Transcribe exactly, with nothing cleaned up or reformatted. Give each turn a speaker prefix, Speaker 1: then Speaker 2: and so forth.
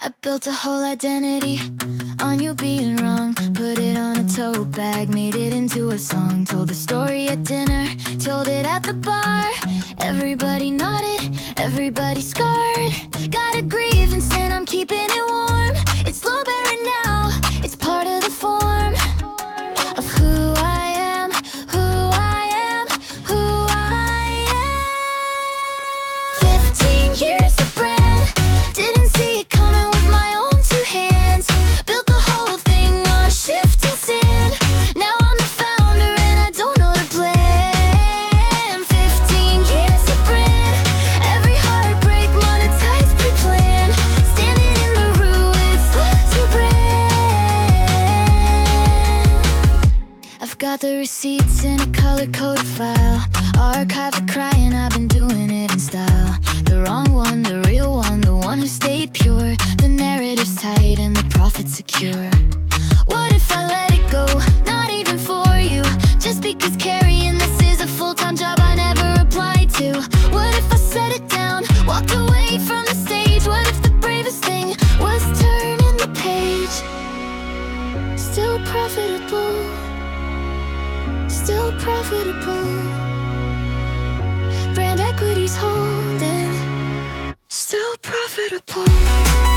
Speaker 1: I built a whole identity on you being wrong. Put it on a tote bag, made it into a song. Told the story at dinner, told it at the bar. Everybody nodded, everybody scarred. Got a grievance and I'm keeping it warm. It's slow burning now, it's part of the form of who I am, who I am, who I am. Fifteen years of brand, didn't see it coming with my own two hands. Built the whole thing on shifting sand. Now I'm the founder and I don't know the plan. Fifteen years of brand, every heartbreak monetized pre-planned. Standing in the ruins, to brand. I've got the receipts in a color-coded file. Archive the crying, I've been doing it in style. The wrong one, the real one, the one who stayed pure. The narrative's tight and the profit's secure. What if I let it go, not even for you? Just because carrying this is a full-time job I never applied to. What if I set it down, walked away from the stage? What if the bravest thing was turning the page? Still profitable, still profitable. Brand equity's holding, still profitable.